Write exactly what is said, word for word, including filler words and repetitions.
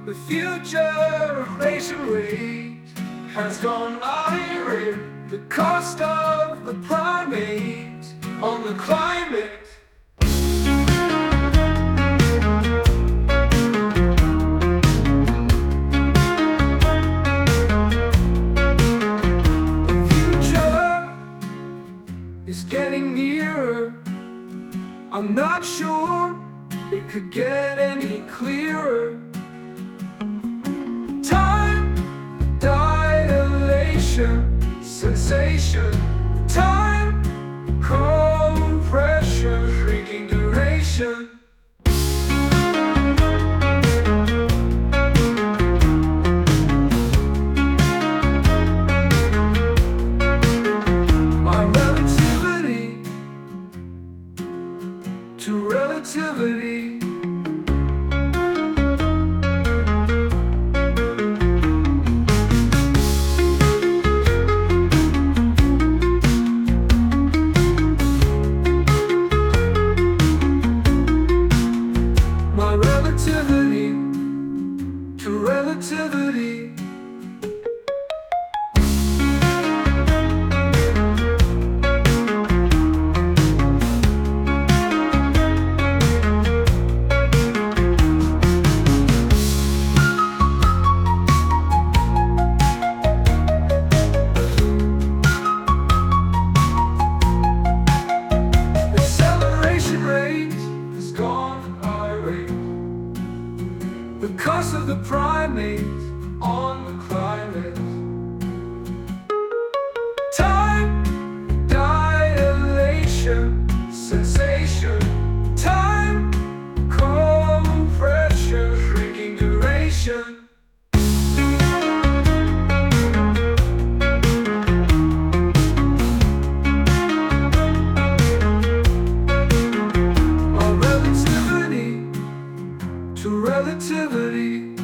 The future inflation rate has gone higher. The cost of the primate on the climate. The future is getting nearer. I'm not sure it could get any clearer. Time dilation, sensation. Time compression, shrinking duration. My relativity to relativity. My relativity to relativity. Acceleration rate has gone higher. The cost of the primate on the climate. Time dilation, sensation. Time compression, shrinking duration. My relativity to relativity.